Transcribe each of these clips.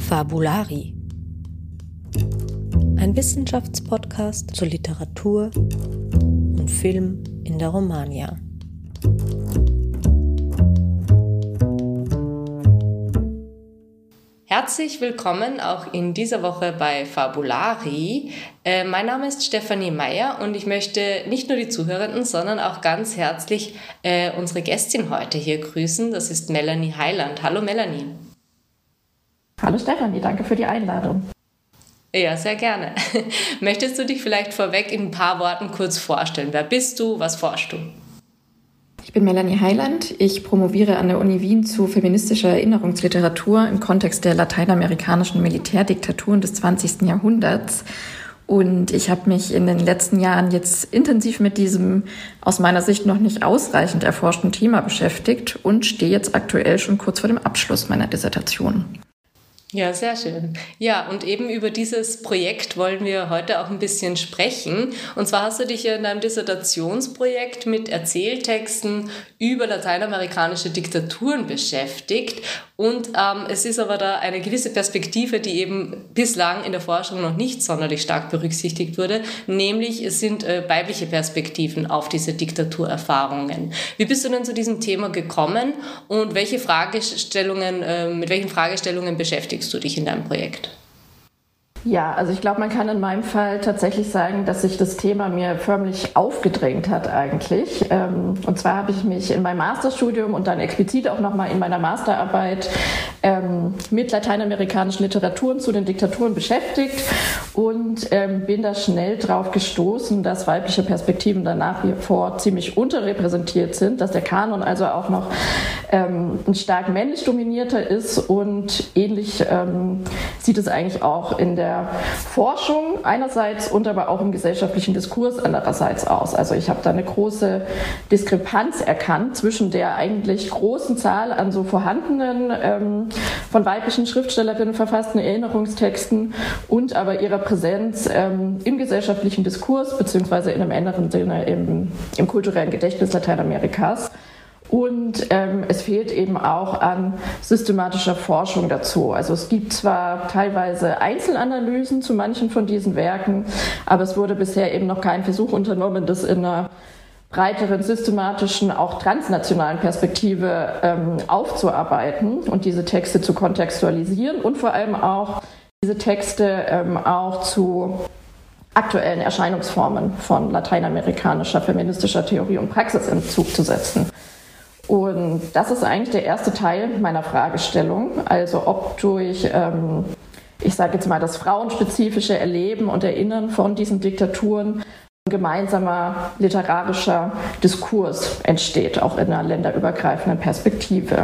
Fabulari. Ein Wissenschaftspodcast zur Literatur und Film in der Romagna. Herzlich willkommen auch in dieser Woche bei Fabulari. Mein Name ist Stefanie Meyer und ich möchte nicht nur die Zuhörenden, sondern auch ganz herzlich unsere Gästin heute hier grüßen. Das ist Melanie Heiland. Hallo Melanie. Hallo Stefanie, danke für die Einladung. Ja, sehr gerne. Möchtest du dich vielleicht vorweg in ein paar Worten kurz vorstellen? Wer bist du? Was forschst du? Ich bin Melanie Heiland. Ich promoviere an der Uni Wien zu feministischer Erinnerungsliteratur im Kontext der lateinamerikanischen Militärdiktaturen des 20. Jahrhunderts. Und ich habe mich in den letzten Jahren jetzt intensiv mit diesem aus meiner Sicht noch nicht ausreichend erforschten Thema beschäftigt und stehe jetzt aktuell schon kurz vor dem Abschluss meiner Dissertation. Ja, sehr schön. Ja, und eben über dieses Projekt wollen wir heute auch ein bisschen sprechen. Und zwar hast du dich ja in deinem Dissertationsprojekt mit Erzähltexten über lateinamerikanische Diktaturen beschäftigt. Und es ist aber da eine gewisse Perspektive, die eben bislang in der Forschung noch nicht sonderlich stark berücksichtigt wurde, nämlich es sind weibliche Perspektiven auf diese Diktaturerfahrungen. Wie bist du denn zu diesem Thema gekommen und mit welchen Fragestellungen beschäftigst du dich in deinem Projekt? Ja, also ich glaube, man kann in meinem Fall tatsächlich sagen, dass sich das Thema mir förmlich aufgedrängt hat eigentlich. Und zwar habe ich mich in meinem Masterstudium und dann explizit auch nochmal in meiner Masterarbeit mit lateinamerikanischen Literaturen zu den Diktaturen beschäftigt und bin da schnell drauf gestoßen, dass weibliche Perspektiven dann nach wie vor ziemlich unterrepräsentiert sind, dass der Kanon also auch noch ein stark männlich dominierter ist und ähnlich sieht es eigentlich auch in der Forschung einerseits und aber auch im gesellschaftlichen Diskurs andererseits aus. Also ich habe da eine große Diskrepanz erkannt zwischen der eigentlich großen Zahl an so vorhandenen von weiblichen Schriftstellerinnen verfassten Erinnerungstexten und aber ihrer Präsenz im gesellschaftlichen Diskurs beziehungsweise in einem engeren Sinne im kulturellen Gedächtnis Lateinamerikas. Und es fehlt eben auch an systematischer Forschung dazu. Also es gibt zwar teilweise Einzelanalysen zu manchen von diesen Werken, aber es wurde bisher eben noch kein Versuch unternommen, das in einer breiteren, systematischen, auch transnationalen Perspektive aufzuarbeiten und diese Texte zu kontextualisieren und vor allem auch diese Texte auch zu aktuellen Erscheinungsformen von lateinamerikanischer feministischer Theorie und Praxis in Bezug zu setzen. Und das ist eigentlich der erste Teil meiner Fragestellung, also ob durch, ich sage jetzt mal, das frauenspezifische Erleben und Erinnern von diesen Diktaturen ein gemeinsamer literarischer Diskurs entsteht, auch in einer länderübergreifenden Perspektive.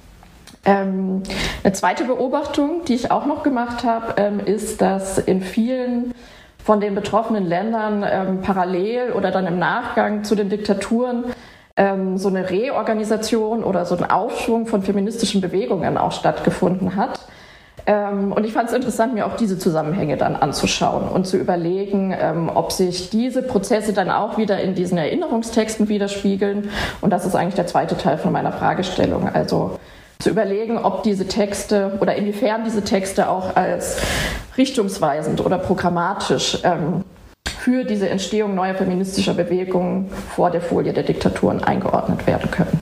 Eine zweite Beobachtung, die ich auch noch gemacht habe, ist, dass in vielen von den betroffenen Ländern parallel oder dann im Nachgang zu den Diktaturen so eine Reorganisation oder so ein Aufschwung von feministischen Bewegungen auch stattgefunden hat. Und ich fand es interessant, mir auch diese Zusammenhänge dann anzuschauen und zu überlegen, ob sich diese Prozesse dann auch wieder in diesen Erinnerungstexten widerspiegeln. Und das ist eigentlich der zweite Teil von meiner Fragestellung. Also zu überlegen, ob diese Texte oder inwiefern diese Texte auch als richtungsweisend oder programmatisch für diese Entstehung neuer feministischer Bewegungen vor der Folie der Diktaturen eingeordnet werden können.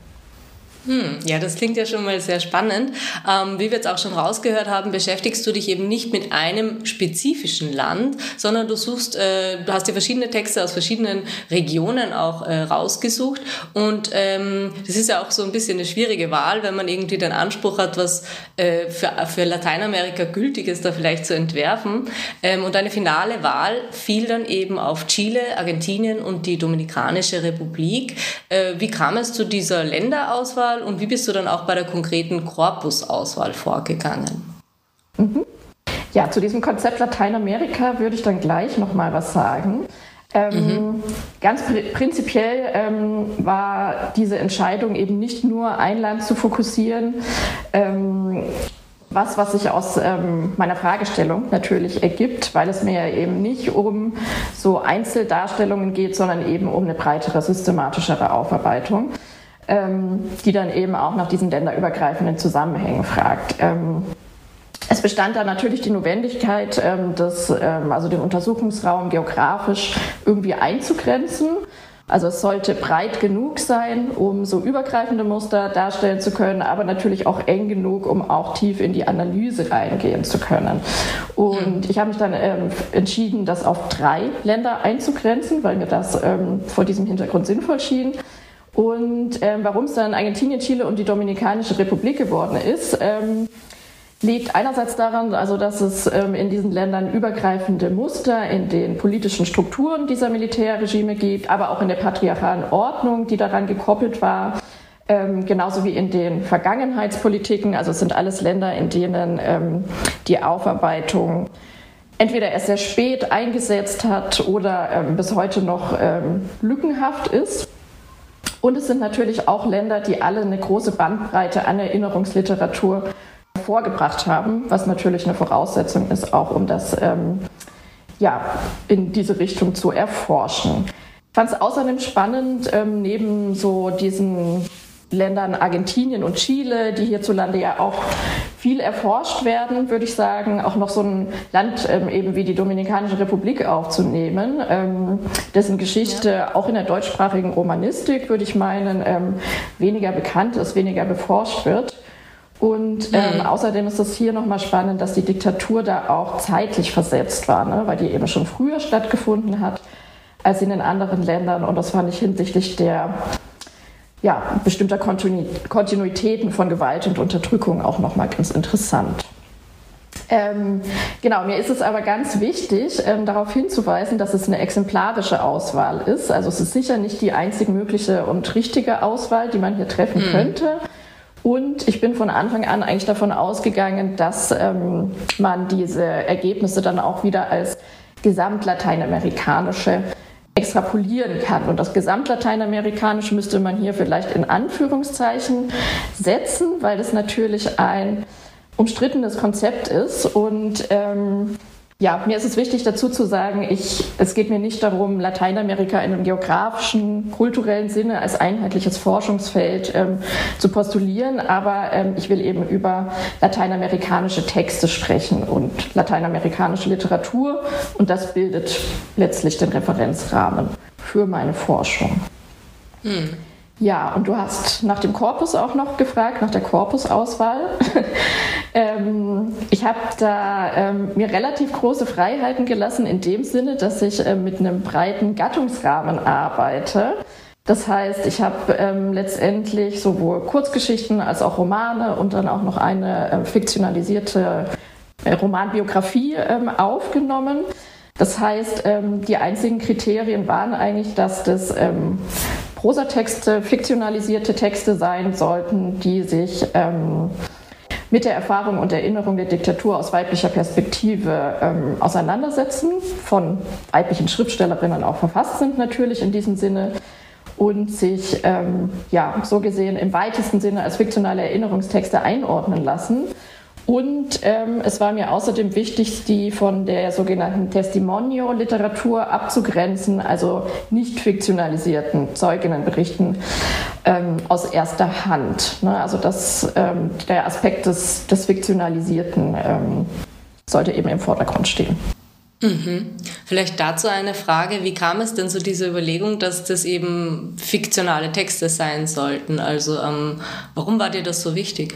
Ja, das klingt ja schon mal sehr spannend. Wie wir jetzt auch schon rausgehört haben, beschäftigst du dich eben nicht mit einem spezifischen Land, sondern du hast dir verschiedene Texte aus verschiedenen Regionen auch rausgesucht. Und das ist ja auch so ein bisschen eine schwierige Wahl, wenn man irgendwie den Anspruch hat, was für Lateinamerika gültig ist, da vielleicht zu entwerfen. Und deine finale Wahl fiel dann eben auf Chile, Argentinien und die Dominikanische Republik. Wie kam es zu dieser Länderauswahl? Und wie bist du dann auch bei der konkreten Korpusauswahl vorgegangen? Ja, zu diesem Konzept Lateinamerika würde ich dann gleich noch mal was sagen. Ganz prinzipiell war diese Entscheidung eben nicht nur ein Land zu fokussieren, was sich aus meiner Fragestellung natürlich ergibt, weil es mir ja eben nicht um so Einzeldarstellungen geht, sondern eben um eine breitere, systematischere Aufarbeitung. die dann eben auch nach diesen länderübergreifenden Zusammenhängen fragt. Es bestand da natürlich die Notwendigkeit, also den Untersuchungsraum geografisch irgendwie einzugrenzen. Also es sollte breit genug sein, um so übergreifende Muster darstellen zu können, aber natürlich auch eng genug, um auch tief in die Analyse reingehen zu können. Und ich habe mich dann entschieden, das auf 3 Länder einzugrenzen, weil mir das vor diesem Hintergrund sinnvoll schien. Und warum es dann Argentinien, Chile und die Dominikanische Republik geworden ist, liegt einerseits daran, also dass es in diesen Ländern übergreifende Muster in den politischen Strukturen dieser Militärregime gibt, aber auch in der patriarchalen Ordnung, die daran gekoppelt war, genauso wie in den Vergangenheitspolitiken. Also es sind alles Länder, in denen die Aufarbeitung entweder erst sehr spät eingesetzt hat oder bis heute noch lückenhaft ist. Und es sind natürlich auch Länder, die alle eine große Bandbreite an Erinnerungsliteratur vorgebracht haben, was natürlich eine Voraussetzung ist, auch um das in diese Richtung zu erforschen. Ich fand es außerdem spannend, neben so diesen Ländern Argentinien und Chile, die hierzulande ja auch viel erforscht werden, würde ich sagen, auch noch so ein Land eben wie die Dominikanische Republik aufzunehmen, dessen Geschichte auch in der deutschsprachigen Romanistik, würde ich meinen, weniger bekannt ist, weniger beforscht wird. Und außerdem ist es hier nochmal spannend, dass die Diktatur da auch zeitlich versetzt war, ne? Weil die eben schon früher stattgefunden hat als in den anderen Ländern. Und das fand ich hinsichtlich der bestimmter Kontinuitäten von Gewalt und Unterdrückung auch nochmal ganz interessant. Mir ist es aber ganz wichtig, darauf hinzuweisen, dass es eine exemplarische Auswahl ist. Also es ist sicher nicht die einzig mögliche und richtige Auswahl, die man hier treffen könnte. Und ich bin von Anfang an eigentlich davon ausgegangen, dass man diese Ergebnisse dann auch wieder als gesamtlateinamerikanische extrapolieren kann. Und das Gesamtlateinamerikanische müsste man hier vielleicht in Anführungszeichen setzen, weil das natürlich ein umstrittenes Konzept ist. Und mir ist es wichtig dazu zu sagen, es geht mir nicht darum, Lateinamerika in einem geografischen, kulturellen Sinne als einheitliches Forschungsfeld zu postulieren, aber ich will eben über lateinamerikanische Texte sprechen und lateinamerikanische Literatur, und das bildet letztlich den Referenzrahmen für meine Forschung. Ja, und du hast nach dem Korpus auch noch gefragt, nach der Korpusauswahl. Ich habe da mir relativ große Freiheiten gelassen in dem Sinne, dass ich mit einem breiten Gattungsrahmen arbeite. Das heißt, ich habe letztendlich sowohl Kurzgeschichten als auch Romane und dann auch noch eine fiktionalisierte Romanbiografie aufgenommen. Das heißt, die einzigen Kriterien waren eigentlich, dass das Prosatexte, fiktionalisierte Texte sein sollten, die sich mit der Erfahrung und Erinnerung der Diktatur aus weiblicher Perspektive auseinandersetzen, von weiblichen Schriftstellerinnen auch verfasst sind natürlich in diesem Sinne, und sich so gesehen im weitesten Sinne als fiktionale Erinnerungstexte einordnen lassen. Und es war mir außerdem wichtig, die von der sogenannten Testimonio-Literatur abzugrenzen, also nicht fiktionalisierten Zeuginnenberichten aus erster Hand. Ne? Also der Aspekt des Fiktionalisierten sollte eben im Vordergrund stehen. Vielleicht dazu eine Frage: Wie kam es denn zu dieser Überlegung, dass das eben fiktionale Texte sein sollten? Also warum war dir das so wichtig?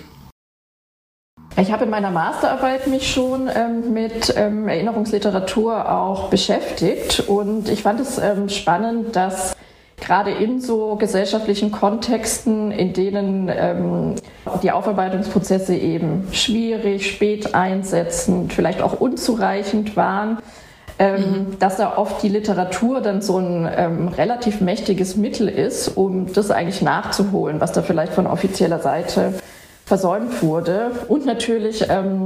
Ich habe in meiner Masterarbeit mich schon mit Erinnerungsliteratur auch beschäftigt, und ich fand es spannend, dass gerade in so gesellschaftlichen Kontexten, in denen die Aufarbeitungsprozesse eben schwierig, spät einsetzend, vielleicht auch unzureichend waren, dass da oft die Literatur dann so ein relativ mächtiges Mittel ist, um das eigentlich nachzuholen, was da vielleicht von offizieller Seite versäumt wurde. Und natürlich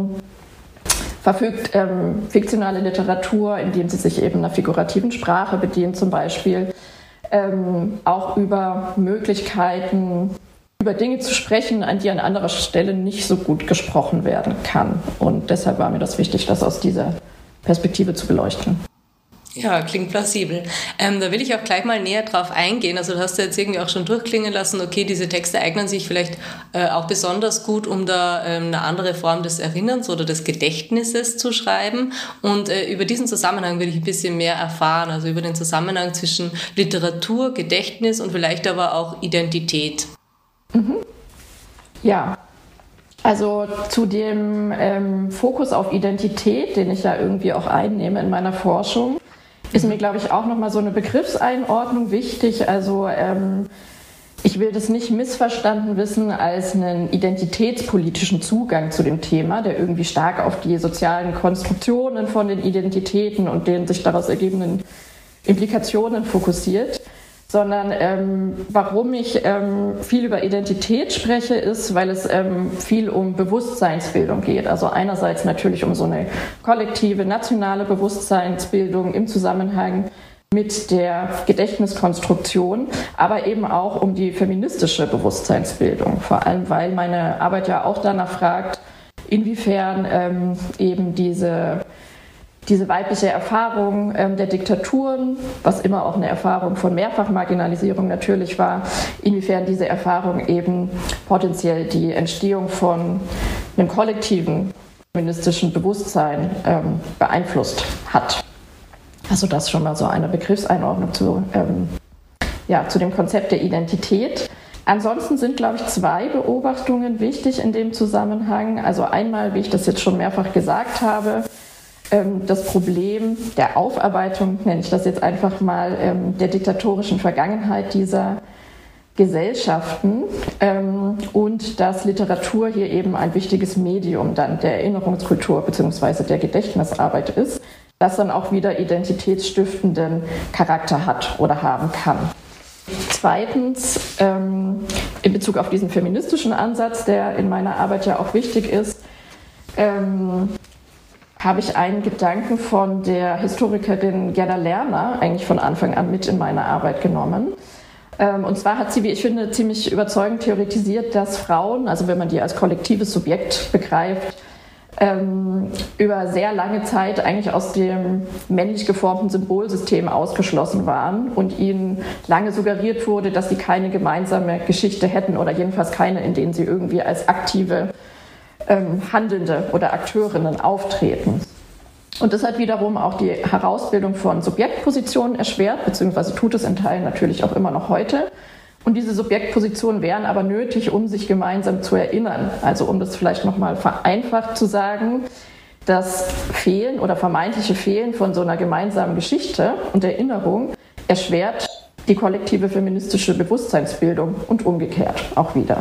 verfügt fiktionale Literatur, indem sie sich eben einer figurativen Sprache bedient, zum Beispiel auch über Möglichkeiten, über Dinge zu sprechen, an die an anderer Stelle nicht so gut gesprochen werden kann. Und deshalb war mir das wichtig, das aus dieser Perspektive zu beleuchten. Ja, klingt plausibel. Da will ich auch gleich mal näher drauf eingehen. Also du hast ja jetzt irgendwie auch schon durchklingen lassen, okay, diese Texte eignen sich vielleicht auch besonders gut, um da eine andere Form des Erinnerns oder des Gedächtnisses zu schreiben. Und über diesen Zusammenhang will ich ein bisschen mehr erfahren, also über den Zusammenhang zwischen Literatur, Gedächtnis und vielleicht aber auch Identität. Ja, also zu dem Fokus auf Identität, den ich ja irgendwie auch einnehme in meiner Forschung, ist mir, glaube ich, auch nochmal so eine Begriffseinordnung wichtig. Also ich will das nicht missverstanden wissen als einen identitätspolitischen Zugang zu dem Thema, der irgendwie stark auf die sozialen Konstruktionen von den Identitäten und den sich daraus ergebenden Implikationen fokussiert, sondern warum ich viel über Identität spreche, ist, weil es viel um Bewusstseinsbildung geht. Also einerseits natürlich um so eine kollektive, nationale Bewusstseinsbildung im Zusammenhang mit der Gedächtniskonstruktion, aber eben auch um die feministische Bewusstseinsbildung. Vor allem, weil meine Arbeit ja auch danach fragt, inwiefern eben diese weibliche Erfahrung der Diktaturen, was immer auch eine Erfahrung von Mehrfachmarginalisierung natürlich war, inwiefern diese Erfahrung eben potenziell die Entstehung von einem kollektiven feministischen Bewusstsein beeinflusst hat. Also das schon mal so eine Begriffseinordnung zu dem Konzept der Identität. Ansonsten sind, glaube ich, 2 Beobachtungen wichtig in dem Zusammenhang. Also einmal, wie ich das jetzt schon mehrfach gesagt habe, das Problem der Aufarbeitung, nenne ich das jetzt einfach mal, der diktatorischen Vergangenheit dieser Gesellschaften und dass Literatur hier eben ein wichtiges Medium dann der Erinnerungskultur bzw. der Gedächtnisarbeit ist, das dann auch wieder identitätsstiftenden Charakter hat oder haben kann. Zweitens, in Bezug auf diesen feministischen Ansatz, der in meiner Arbeit ja auch wichtig ist, habe ich einen Gedanken von der Historikerin Gerda Lerner eigentlich von Anfang an mit in meine Arbeit genommen. Und zwar hat sie, wie ich finde, ziemlich überzeugend theoretisiert, dass Frauen, also wenn man die als kollektives Subjekt begreift, über sehr lange Zeit eigentlich aus dem männlich geformten Symbolsystem ausgeschlossen waren und ihnen lange suggeriert wurde, dass sie keine gemeinsame Geschichte hätten oder jedenfalls keine, in denen sie irgendwie als aktive Handelnde oder Akteurinnen auftreten. Und das hat wiederum auch die Herausbildung von Subjektpositionen erschwert, beziehungsweise tut es in Teilen natürlich auch immer noch heute. Und diese Subjektpositionen wären aber nötig, um sich gemeinsam zu erinnern. Also um das vielleicht nochmal vereinfacht zu sagen, das Fehlen oder vermeintliche Fehlen von so einer gemeinsamen Geschichte und Erinnerung erschwert die kollektive feministische Bewusstseinsbildung und umgekehrt auch wieder.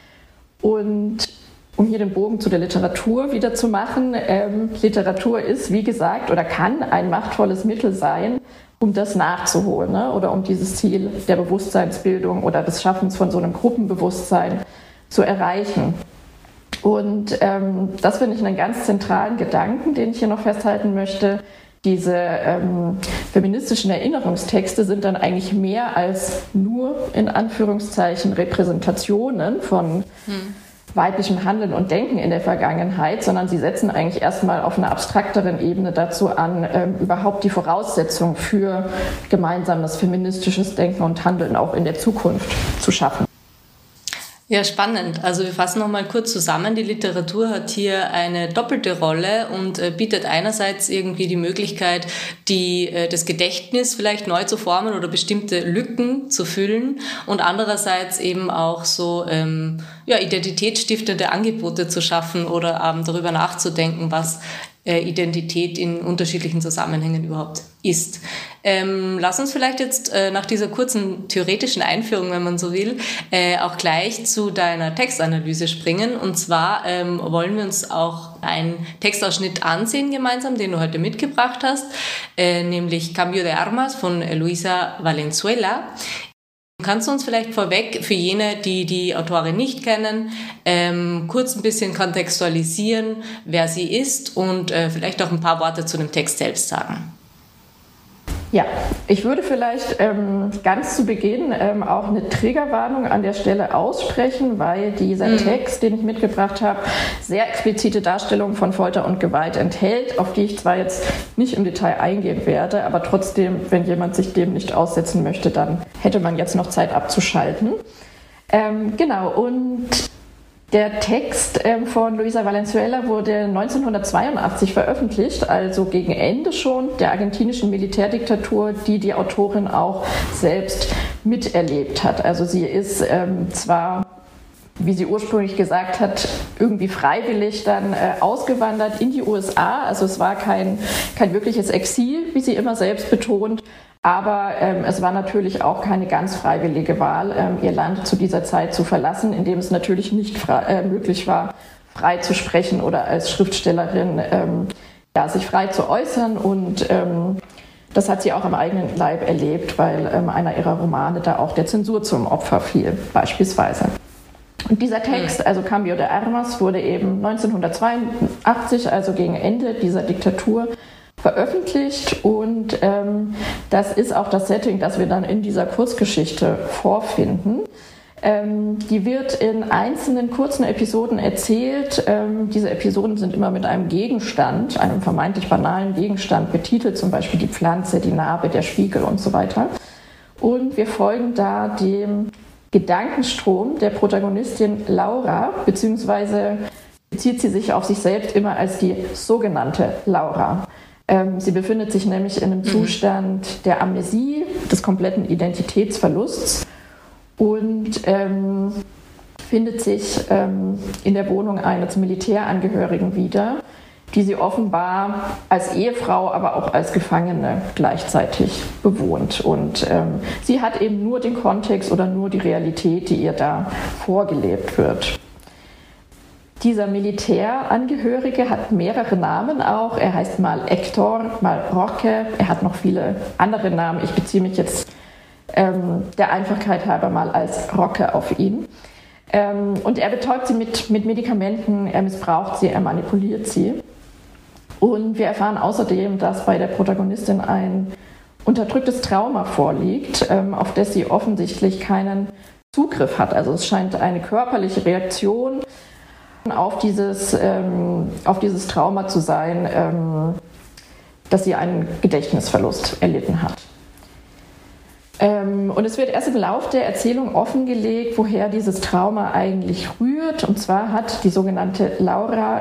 Und um hier den Bogen zu der Literatur wieder zu machen, Literatur ist, wie gesagt, oder kann ein machtvolles Mittel sein, um das nachzuholen, ne? Oder um dieses Ziel der Bewusstseinsbildung oder des Schaffens von so einem Gruppenbewusstsein zu erreichen. Und das finde ich einen ganz zentralen Gedanken, den ich hier noch festhalten möchte. Diese feministischen Erinnerungstexte sind dann eigentlich mehr als nur, in Anführungszeichen, Repräsentationen von weiblichem Handeln und Denken in der Vergangenheit, sondern sie setzen eigentlich erstmal auf einer abstrakteren Ebene dazu an, überhaupt die Voraussetzung für gemeinsames feministisches Denken und Handeln auch in der Zukunft zu schaffen. Ja, spannend. Also wir fassen noch mal kurz zusammen. Die Literatur hat hier eine doppelte Rolle und bietet einerseits irgendwie die Möglichkeit, das Gedächtnis vielleicht neu zu formen oder bestimmte Lücken zu füllen und andererseits eben auch so identitätsstiftende Angebote zu schaffen oder darüber nachzudenken, was Identität in unterschiedlichen Zusammenhängen überhaupt ist. Lass uns vielleicht jetzt nach dieser kurzen theoretischen Einführung, wenn man so will, auch gleich zu deiner Textanalyse springen. Und zwar wollen wir uns auch einen Textausschnitt ansehen gemeinsam, den du heute mitgebracht hast, nämlich Cambio de Armas von Luisa Valenzuela. Kannst du uns vielleicht vorweg, für jene, die die Autorin nicht kennen, kurz ein bisschen kontextualisieren, wer sie ist und vielleicht auch ein paar Worte zu dem Text selbst sagen? Ja, ich würde vielleicht ganz zu Beginn auch eine Triggerwarnung an der Stelle aussprechen, weil dieser Text, den ich mitgebracht habe, sehr explizite Darstellungen von Folter und Gewalt enthält, auf die ich zwar jetzt nicht im Detail eingehen werde, aber trotzdem, wenn jemand sich dem nicht aussetzen möchte, dann hätte man jetzt noch Zeit abzuschalten. Genau, und der Text von Luisa Valenzuela wurde 1982 veröffentlicht, also gegen Ende schon der argentinischen Militärdiktatur, die Autorin auch selbst miterlebt hat. Also sie ist zwar, wie sie ursprünglich gesagt hat, irgendwie freiwillig dann ausgewandert in die USA. Also es war kein wirkliches Exil, wie sie immer selbst betont. Aber es war natürlich auch keine ganz freiwillige Wahl, ihr Land zu dieser Zeit zu verlassen, indem es natürlich nicht möglich war, frei zu sprechen oder als Schriftstellerin sich frei zu äußern. Und das hat sie auch am eigenen Leib erlebt, weil einer ihrer Romane da auch der Zensur zum Opfer fiel, beispielsweise. Und dieser Text, also Cambio de Armas, wurde eben 1982, also gegen Ende dieser Diktatur, veröffentlicht, und das ist auch das Setting, das wir dann in dieser Kurzgeschichte vorfinden. Die wird in einzelnen kurzen Episoden erzählt. Diese Episoden sind immer mit einem Gegenstand, einem vermeintlich banalen Gegenstand betitelt, zum Beispiel die Pflanze, die Narbe, der Spiegel und so weiter. Und wir folgen da dem Gedankenstrom der Protagonistin Laura, beziehungsweise bezieht sie sich auf sich selbst immer als die sogenannte Laura. Sie befindet sich nämlich in einem Zustand der Amnesie, des kompletten Identitätsverlusts, und findet sich in der Wohnung eines Militärangehörigen wieder, die sie offenbar als Ehefrau, aber auch als Gefangene gleichzeitig bewohnt. Und sie hat eben nur den Kontext oder nur die Realität, die ihr da vorgelebt wird. Dieser Militärangehörige hat mehrere Namen auch. Er heißt mal Hector, mal Roque. Er hat noch viele andere Namen. Ich beziehe mich jetzt der Einfachheit halber mal als Roque auf ihn. Und er betäubt sie mit Medikamenten, er missbraucht sie, er manipuliert sie. Und wir erfahren außerdem, dass bei der Protagonistin ein unterdrücktes Trauma vorliegt, auf das sie offensichtlich keinen Zugriff hat. Also es scheint eine körperliche Reaktion auf dieses Trauma zu sein, dass sie einen Gedächtnisverlust erlitten hat. Und es wird erst im Lauf der Erzählung offengelegt, woher dieses Trauma eigentlich rührt. Und zwar hat die sogenannte Laura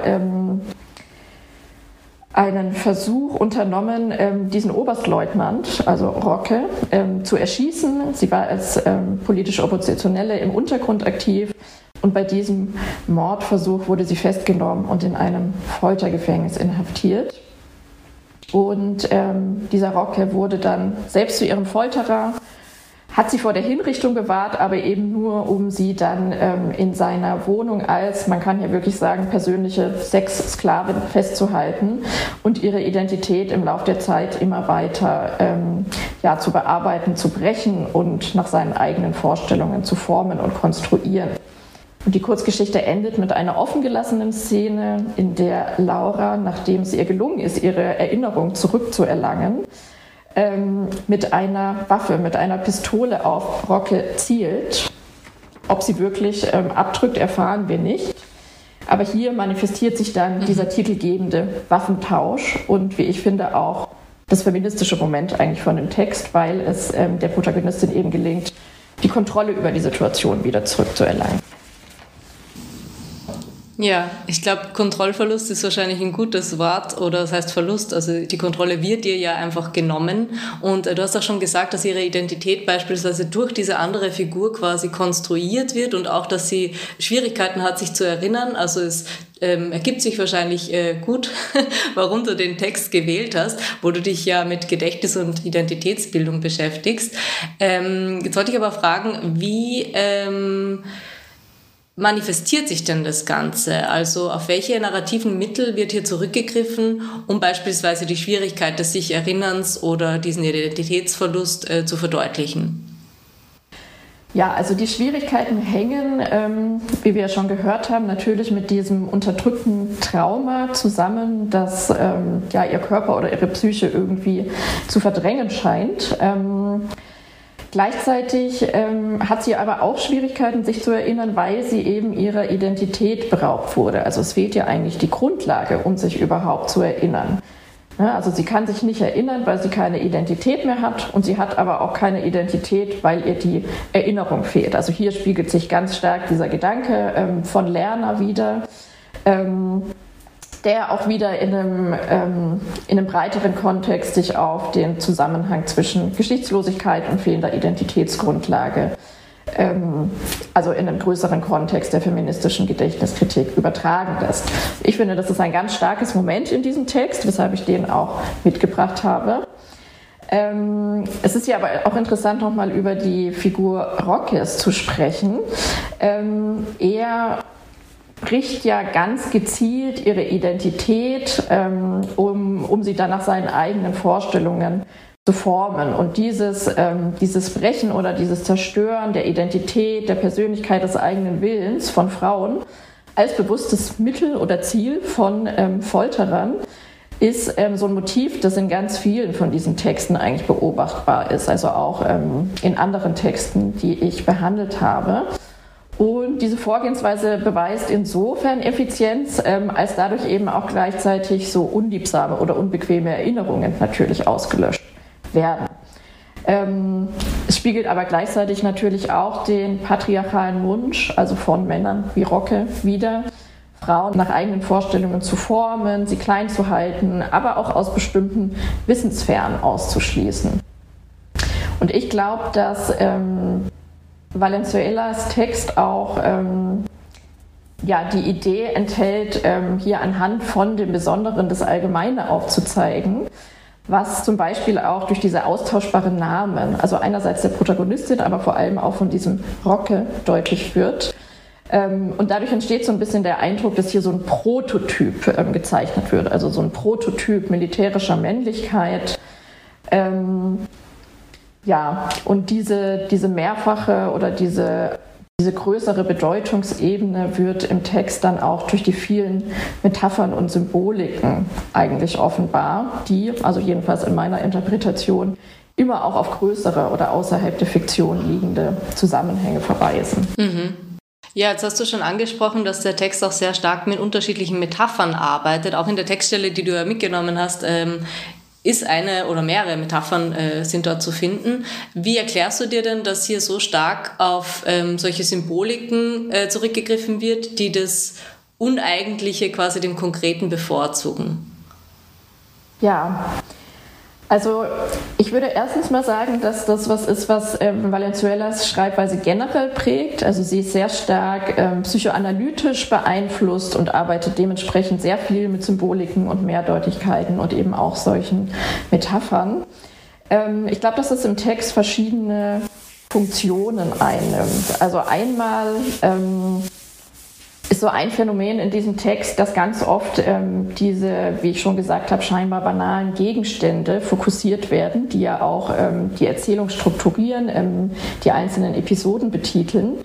einen Versuch unternommen, diesen Oberstleutnant, also Roque, zu erschießen. Sie war als politische Oppositionelle im Untergrund aktiv. Und bei diesem Mordversuch wurde sie festgenommen und in einem Foltergefängnis inhaftiert. Und dieser Roque wurde dann selbst zu ihrem Folterer, hat sie vor der Hinrichtung bewahrt, aber eben nur, um sie dann in seiner Wohnung als, man kann ja wirklich sagen, persönliche Sexsklavin festzuhalten und ihre Identität im Laufe der Zeit immer weiter zu bearbeiten, zu brechen und nach seinen eigenen Vorstellungen zu formen und konstruieren. Und die Kurzgeschichte endet mit einer offengelassenen Szene, in der Laura, nachdem es ihr gelungen ist, ihre Erinnerung zurückzuerlangen, mit einer Waffe, mit einer Pistole auf Roque zielt. Ob sie wirklich abdrückt, erfahren wir nicht. Aber hier manifestiert sich dann dieser titelgebende Waffentausch und, wie ich finde, auch das feministische Moment eigentlich von dem Text, weil es der Protagonistin eben gelingt, die Kontrolle über die Situation wieder zurückzuerlangen. Ja, ich glaube, Kontrollverlust ist wahrscheinlich ein gutes Wort, oder das heißt Verlust. Also die Kontrolle wird ihr ja einfach genommen. Und du hast auch schon gesagt, dass ihre Identität beispielsweise durch diese andere Figur quasi konstruiert wird und auch, dass sie Schwierigkeiten hat, sich zu erinnern. Also es ergibt sich wahrscheinlich gut, warum du den Text gewählt hast, wo du dich ja mit Gedächtnis- und Identitätsbildung beschäftigst. Jetzt wollte ich aber fragen, wie manifestiert sich denn das Ganze? Also auf welche narrativen Mittel wird hier zurückgegriffen, um beispielsweise die Schwierigkeit des Sich-Erinnerns oder diesen Identitätsverlust zu verdeutlichen? Ja, also die Schwierigkeiten hängen, wie wir ja schon gehört haben, natürlich mit diesem unterdrückten Trauma zusammen, das ihr Körper oder ihre Psyche irgendwie zu verdrängen scheint. Gleichzeitig hat sie aber auch Schwierigkeiten, sich zu erinnern, weil sie eben ihrer Identität beraubt wurde. Also es fehlt ihr eigentlich die Grundlage, um sich überhaupt zu erinnern. Ja, also sie kann sich nicht erinnern, weil sie keine Identität mehr hat, und sie hat aber auch keine Identität, weil ihr die Erinnerung fehlt. Also hier spiegelt sich ganz stark dieser Gedanke von Lerner wider, der auch wieder in einem breiteren Kontext sich auf den Zusammenhang zwischen Geschichtslosigkeit und fehlender Identitätsgrundlage, also in einem größeren Kontext der feministischen Gedächtniskritik übertragen lässt. Ich finde, das ist ein ganz starkes Moment in diesem Text, weshalb ich den auch mitgebracht habe. Es ist ja aber auch interessant, nochmal über die Figur Rockes zu sprechen. Er bricht ja ganz gezielt ihre Identität, um sie dann nach seinen eigenen Vorstellungen zu formen. Und dieses Brechen oder dieses Zerstören der Identität, der Persönlichkeit, des eigenen Willens von Frauen als bewusstes Mittel oder Ziel von Folterern ist so ein Motiv, das in ganz vielen von diesen Texten eigentlich beobachtbar ist, also auch in anderen Texten, die ich behandelt habe. Und diese Vorgehensweise beweist insofern Effizienz, als dadurch eben auch gleichzeitig so unliebsame oder unbequeme Erinnerungen natürlich ausgelöscht werden. Es spiegelt aber gleichzeitig natürlich auch den patriarchalen Wunsch, also von Männern wie Rocke, wider, Frauen nach eigenen Vorstellungen zu formen, sie klein zu halten, aber auch aus bestimmten Wissenssphären auszuschließen. Und ich glaube, dass Valenzuelas Text auch die Idee enthält, hier anhand von dem Besonderen das Allgemeine aufzuzeigen, was zum Beispiel auch durch diese austauschbaren Namen, also einerseits der Protagonistin, aber vor allem auch von diesem Rocke deutlich wird. Und dadurch entsteht so ein bisschen der Eindruck, dass hier so ein Prototyp gezeichnet wird, also so ein Prototyp militärischer Männlichkeit. Und diese mehrfache oder diese größere Bedeutungsebene wird im Text dann auch durch die vielen Metaphern und Symboliken eigentlich offenbar, die, also jedenfalls in meiner Interpretation, immer auch auf größere oder außerhalb der Fiktion liegende Zusammenhänge verweisen. Mhm. Ja, jetzt hast du schon angesprochen, dass der Text auch sehr stark mit unterschiedlichen Metaphern arbeitet. Auch in der Textstelle, die du ja mitgenommen hast, ist eine oder mehrere Metaphern sind dort zu finden. Wie erklärst du dir denn, dass hier so stark auf solche Symboliken zurückgegriffen wird, die das Uneigentliche quasi dem Konkreten bevorzugen? Ja, also ich würde erstens mal sagen, dass das was ist, was Valenzuelas Schreibweise generell prägt. Also sie ist sehr stark psychoanalytisch beeinflusst und arbeitet dementsprechend sehr viel mit Symboliken und Mehrdeutigkeiten und eben auch solchen Metaphern. Ich glaube, dass das im Text verschiedene Funktionen einnimmt. Also einmal ist so ein Phänomen in diesem Text, dass ganz oft diese, wie ich schon gesagt habe, scheinbar banalen Gegenstände fokussiert werden, die ja auch die Erzählung strukturieren, die einzelnen Episoden betiteln.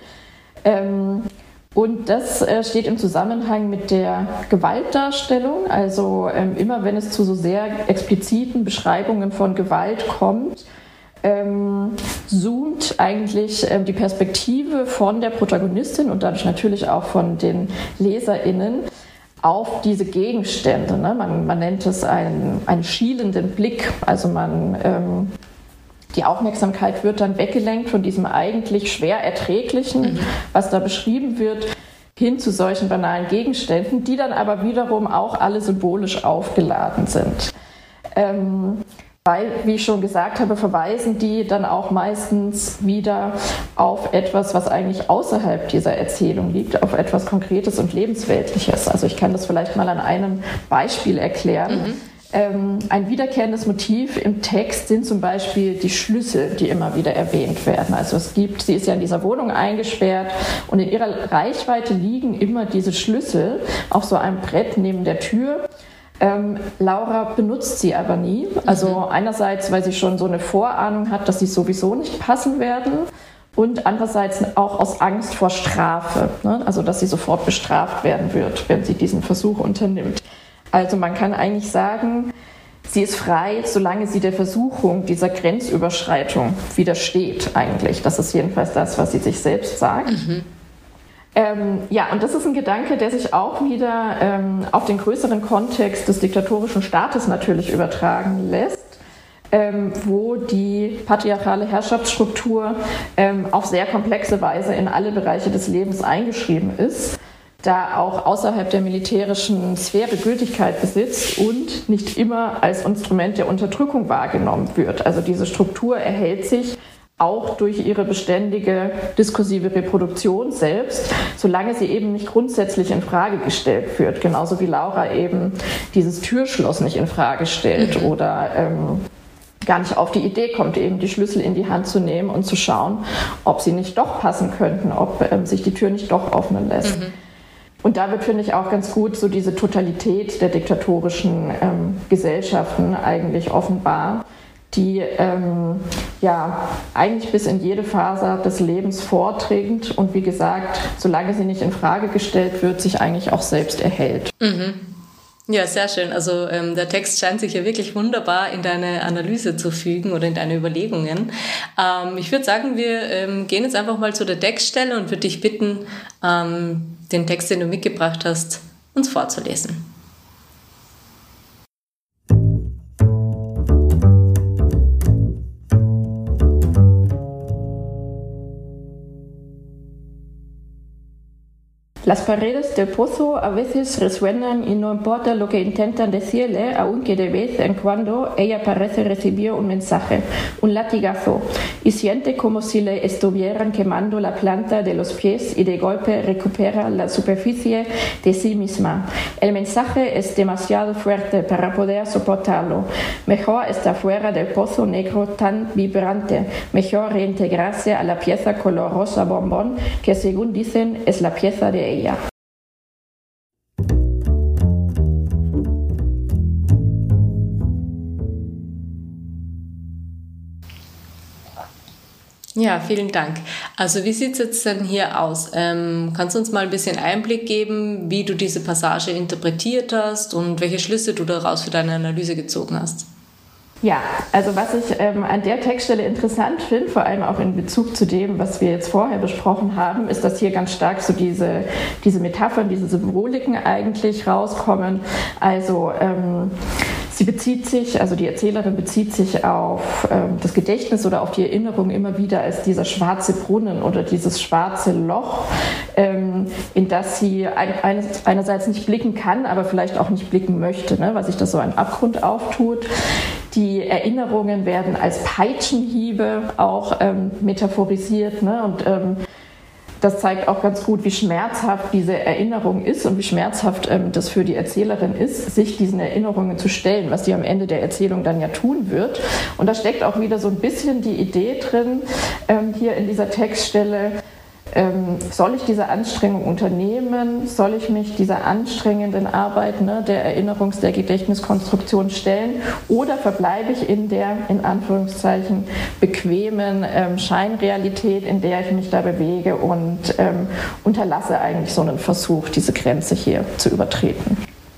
Und das steht im Zusammenhang mit der Gewaltdarstellung. Also immer wenn es zu so sehr expliziten Beschreibungen von Gewalt kommt, zoomt eigentlich die Perspektive von der Protagonistin und dadurch natürlich auch von den LeserInnen auf diese Gegenstände. Ne? Man nennt es einen schielenden Blick. Also die Aufmerksamkeit wird dann weggelenkt von diesem eigentlich schwer Erträglichen, was da beschrieben wird, hin zu solchen banalen Gegenständen, die dann aber wiederum auch alle symbolisch aufgeladen sind. Weil, wie ich schon gesagt habe, verweisen die dann auch meistens wieder auf etwas, was eigentlich außerhalb dieser Erzählung liegt, auf etwas Konkretes und Lebensweltliches. Also ich kann das vielleicht mal an einem Beispiel erklären. Ein wiederkehrendes Motiv im Text sind zum Beispiel die Schlüssel, die immer wieder erwähnt werden. Also sie ist ja in dieser Wohnung eingesperrt und in ihrer Reichweite liegen immer diese Schlüssel auf so einem Brett neben der Tür. Laura benutzt sie aber nie. Also einerseits, weil sie schon so eine Vorahnung hat, dass sie sowieso nicht passen werden, und andererseits auch aus Angst vor Strafe, ne? Also dass sie sofort bestraft werden wird, wenn sie diesen Versuch unternimmt. Also man kann eigentlich sagen, sie ist frei, solange sie der Versuchung dieser Grenzüberschreitung widersteht eigentlich. Das ist jedenfalls das, was sie sich selbst sagt. Und das ist ein Gedanke, der sich auch wieder auf den größeren Kontext des diktatorischen Staates natürlich übertragen lässt, wo die patriarchale Herrschaftsstruktur auf sehr komplexe Weise in alle Bereiche des Lebens eingeschrieben ist, da auch außerhalb der militärischen Sphäre Gültigkeit besitzt und nicht immer als Instrument der Unterdrückung wahrgenommen wird. Also diese Struktur erhält sich auch durch ihre beständige diskursive Reproduktion selbst, solange sie eben nicht grundsätzlich in Frage gestellt wird. Genauso wie Laura eben dieses Türschloss nicht in Frage stellt oder gar nicht auf die Idee kommt, eben die Schlüssel in die Hand zu nehmen und zu schauen, ob sie nicht doch passen könnten, ob sich die Tür nicht doch öffnen lässt. Und da wird, finde ich, auch ganz gut so diese Totalität der diktatorischen Gesellschaften eigentlich offenbar, die eigentlich bis in jede Faser des Lebens vordringt und wie gesagt, solange sie nicht in Frage gestellt wird, sich eigentlich auch selbst erhält. Ja, sehr schön. Also der Text scheint sich ja wirklich wunderbar in deine Analyse zu fügen oder in deine Überlegungen. Ich würde sagen, wir gehen jetzt einfach mal zu der Textstelle und würde dich bitten, den Text, den du mitgebracht hast, uns vorzulesen. Las paredes del pozo a veces resuenan y no importa lo que intentan decirle, aunque de vez en cuando ella parece recibir un mensaje, un latigazo, y siente como si le estuvieran quemando la planta de los pies y de golpe recupera la superficie de sí misma. El mensaje es demasiado fuerte para poder soportarlo. Mejor estar fuera del pozo negro tan vibrante, mejor reintegrarse a la pieza color rosa bombón que según dicen es la pieza de ella. Ja, vielen Dank. Also wie sieht es jetzt denn hier aus? Kannst du uns mal ein bisschen Einblick geben, wie du diese Passage interpretiert hast und welche Schlüsse du daraus für deine Analyse gezogen hast? Ja, also was ich an der Textstelle interessant finde, vor allem auch in Bezug zu dem, was wir jetzt vorher besprochen haben, ist, dass hier ganz stark so diese Metaphern, diese Symboliken eigentlich rauskommen. Also sie bezieht sich, also die Erzählerin bezieht sich auf das Gedächtnis oder auf die Erinnerung immer wieder als dieser schwarze Brunnen oder dieses schwarze Loch, in das sie einerseits nicht blicken kann, aber vielleicht auch nicht blicken möchte, ne, weil sich das so ein Abgrund auftut. Die Erinnerungen werden als Peitschenhiebe auch metaphorisiert, ne? Und das zeigt auch ganz gut, wie schmerzhaft diese Erinnerung ist und wie schmerzhaft das für die Erzählerin ist, sich diesen Erinnerungen zu stellen, was sie am Ende der Erzählung dann ja tun wird. Und da steckt auch wieder so ein bisschen die Idee drin, hier in dieser Textstelle, soll ich diese Anstrengung unternehmen? Soll ich mich dieser anstrengenden Arbeit, der der Gedächtniskonstruktion stellen? Oder verbleibe ich in der, in Anführungszeichen, bequemen Scheinrealität, in der ich mich da bewege und unterlasse eigentlich so einen Versuch, diese Grenze hier zu übertreten?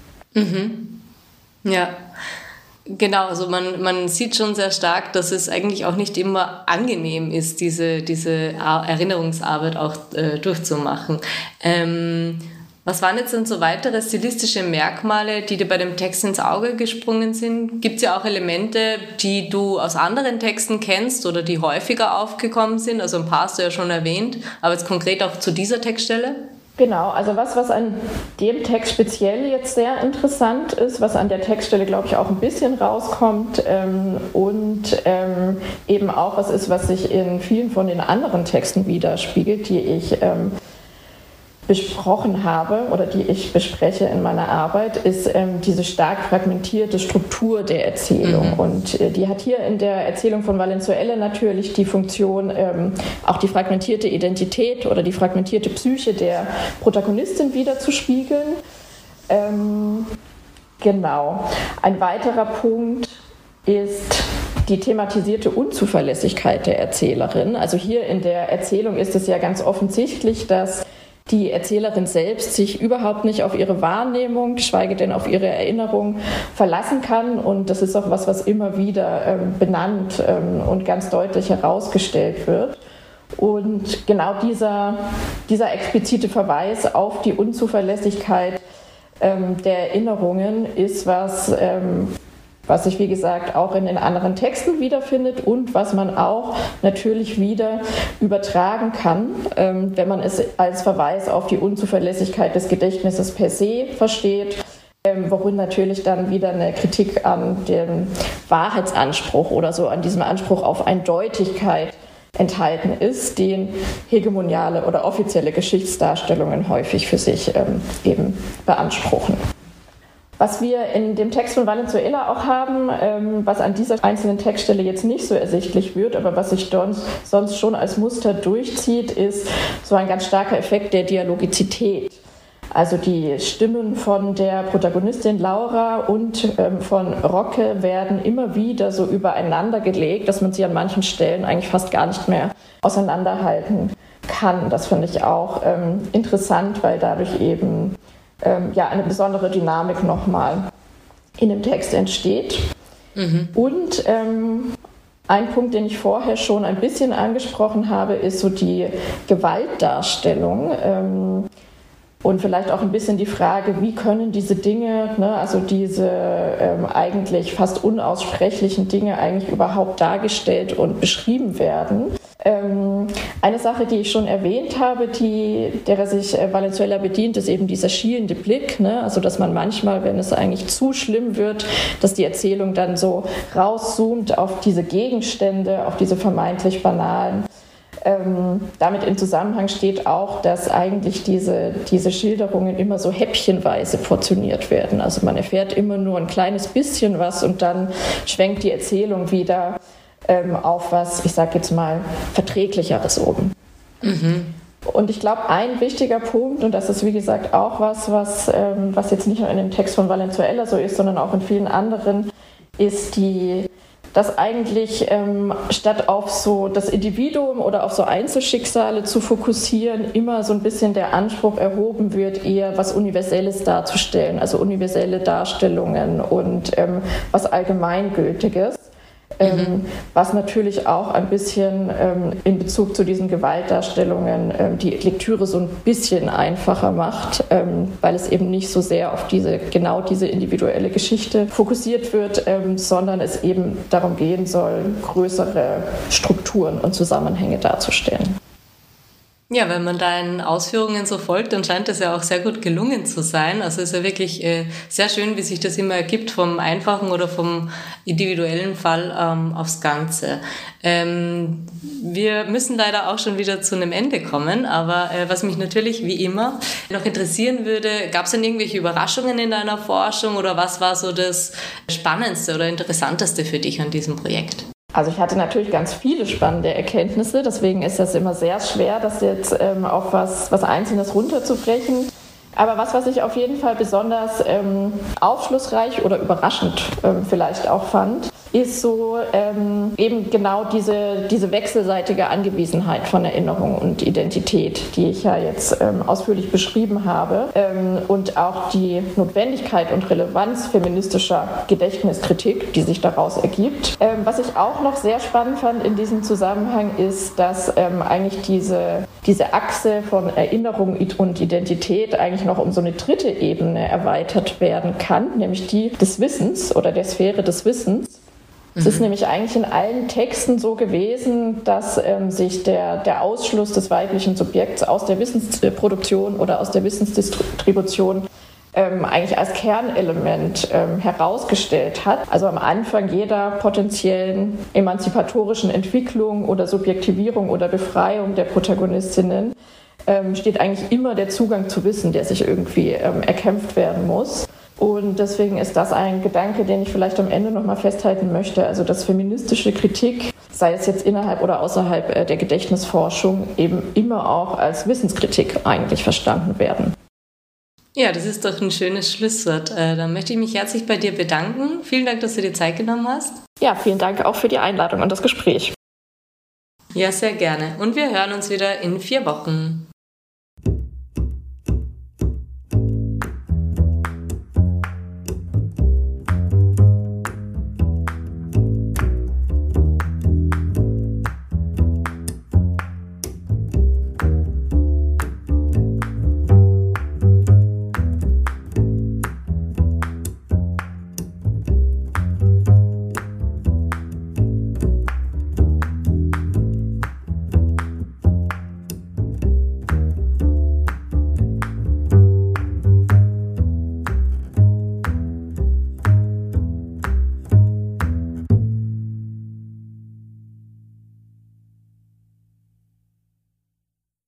Ja. Genau, also man sieht schon sehr stark, dass es eigentlich auch nicht immer angenehm ist, diese Erinnerungsarbeit auch durchzumachen. Was waren jetzt denn so weitere stilistische Merkmale, die dir bei dem Text ins Auge gesprungen sind? Gibt es ja auch Elemente, die du aus anderen Texten kennst oder die häufiger aufgekommen sind? Also ein paar hast du ja schon erwähnt, aber jetzt konkret auch zu dieser Textstelle? Genau, also was an dem Text speziell jetzt sehr interessant ist, was an der Textstelle, glaube ich, auch ein bisschen rauskommt und eben auch was ist, was sich in vielen von den anderen Texten widerspiegelt, die ich besprochen habe oder die ich bespreche in meiner Arbeit, ist diese stark fragmentierte Struktur der Erzählung. Und die hat hier in der Erzählung von Valenzuela natürlich die Funktion, auch die fragmentierte Identität oder die fragmentierte Psyche der Protagonistin widerzuspiegeln. Genau. Ein weiterer Punkt ist die thematisierte Unzuverlässigkeit der Erzählerin. Also hier in der Erzählung ist es ja ganz offensichtlich, dass die Erzählerin selbst sich überhaupt nicht auf ihre Wahrnehmung, geschweige denn auf ihre Erinnerung verlassen kann. Und das ist auch was immer wieder benannt und ganz deutlich herausgestellt wird. Und genau dieser explizite Verweis auf die Unzuverlässigkeit der Erinnerungen ist was sich, wie gesagt, auch in den anderen Texten wiederfindet und was man auch natürlich wieder übertragen kann, wenn man es als Verweis auf die Unzuverlässigkeit des Gedächtnisses per se versteht, worin natürlich dann wieder eine Kritik an dem Wahrheitsanspruch oder so, an diesem Anspruch auf Eindeutigkeit enthalten ist, den hegemoniale oder offizielle Geschichtsdarstellungen häufig für sich eben beanspruchen. Was wir in dem Text von Valenzuela auch haben, was an dieser einzelnen Textstelle jetzt nicht so ersichtlich wird, aber was sich sonst schon als Muster durchzieht, ist so ein ganz starker Effekt der Dialogizität. Also die Stimmen von der Protagonistin Laura und von Rocke werden immer wieder so übereinander gelegt, dass man sie an manchen Stellen eigentlich fast gar nicht mehr auseinanderhalten kann. Das finde ich auch interessant, weil dadurch eben eine besondere Dynamik nochmal in dem Text entsteht. Mhm. Und ein Punkt, den ich vorher schon ein bisschen angesprochen habe, ist so die Gewaltdarstellung und vielleicht auch ein bisschen die Frage, wie können diese Dinge, also diese eigentlich fast unaussprechlichen Dinge eigentlich überhaupt dargestellt und beschrieben werden. Eine Sache, die ich schon erwähnt habe, derer sich Valenzuela bedient, ist eben dieser schielende Blick, also dass man manchmal, wenn es eigentlich zu schlimm wird, dass die Erzählung dann so rauszoomt auf diese Gegenstände, auf diese vermeintlich banalen. Damit in Zusammenhang steht auch, dass eigentlich diese Schilderungen immer so häppchenweise portioniert werden. Also man erfährt immer nur ein kleines bisschen was und dann schwenkt die Erzählung wieder auf was, ich sage jetzt mal, Verträglicheres oben. Mhm. Und ich glaube, ein wichtiger Punkt, und das ist wie gesagt auch was jetzt nicht nur in dem Text von Valenzuela so ist, sondern auch in vielen anderen, ist dass eigentlich statt auf so das Individuum oder auf so Einzelschicksale zu fokussieren, immer so ein bisschen der Anspruch erhoben wird, eher was Universelles darzustellen, also universelle Darstellungen und was Allgemeingültiges. Was natürlich auch ein bisschen in Bezug zu diesen Gewaltdarstellungen die Lektüre so ein bisschen einfacher macht, weil es eben nicht so sehr auf diese individuelle Geschichte fokussiert wird, sondern es eben darum gehen soll, größere Strukturen und Zusammenhänge darzustellen. Ja, wenn man deinen Ausführungen so folgt, dann scheint das ja auch sehr gut gelungen zu sein. Also es ist ja wirklich sehr schön, wie sich das immer ergibt, vom einfachen oder vom individuellen Fall aufs Ganze. Wir müssen leider auch schon wieder zu einem Ende kommen, aber was mich natürlich wie immer noch interessieren würde, gab es denn irgendwelche Überraschungen in deiner Forschung oder was war so das Spannendste oder Interessanteste für dich an diesem Projekt? Also ich hatte natürlich ganz viele spannende Erkenntnisse, deswegen ist das immer sehr schwer, das jetzt auf was Einzelnes runterzubrechen. Aber was ich auf jeden Fall besonders aufschlussreich oder überraschend vielleicht auch fand, ist so eben genau diese wechselseitige Angewiesenheit von Erinnerung und Identität, die ich ja jetzt ausführlich beschrieben habe, und auch die Notwendigkeit und Relevanz feministischer Gedächtniskritik, die sich daraus ergibt. Was ich auch noch sehr spannend fand in diesem Zusammenhang ist, dass eigentlich diese Achse von Erinnerung und Identität eigentlich noch um so eine dritte Ebene erweitert werden kann, nämlich die des Wissens oder der Sphäre des Wissens. Es ist nämlich eigentlich in allen Texten so gewesen, dass sich der Ausschluss des weiblichen Subjekts aus der Wissensproduktion oder aus der Wissensdistribution eigentlich als Kernelement herausgestellt hat. Also am Anfang jeder potenziellen emanzipatorischen Entwicklung oder Subjektivierung oder Befreiung der Protagonistinnen steht eigentlich immer der Zugang zu Wissen, der sich irgendwie erkämpft werden muss. Und deswegen ist das ein Gedanke, den ich vielleicht am Ende nochmal festhalten möchte. Also dass feministische Kritik, sei es jetzt innerhalb oder außerhalb der Gedächtnisforschung, eben immer auch als Wissenskritik eigentlich verstanden werden. Ja, das ist doch ein schönes Schlusswort. Dann möchte ich mich herzlich bei dir bedanken. Vielen Dank, dass du dir Zeit genommen hast. Ja, vielen Dank auch für die Einladung und das Gespräch. Ja, sehr gerne. Und wir hören uns wieder in 4 Wochen.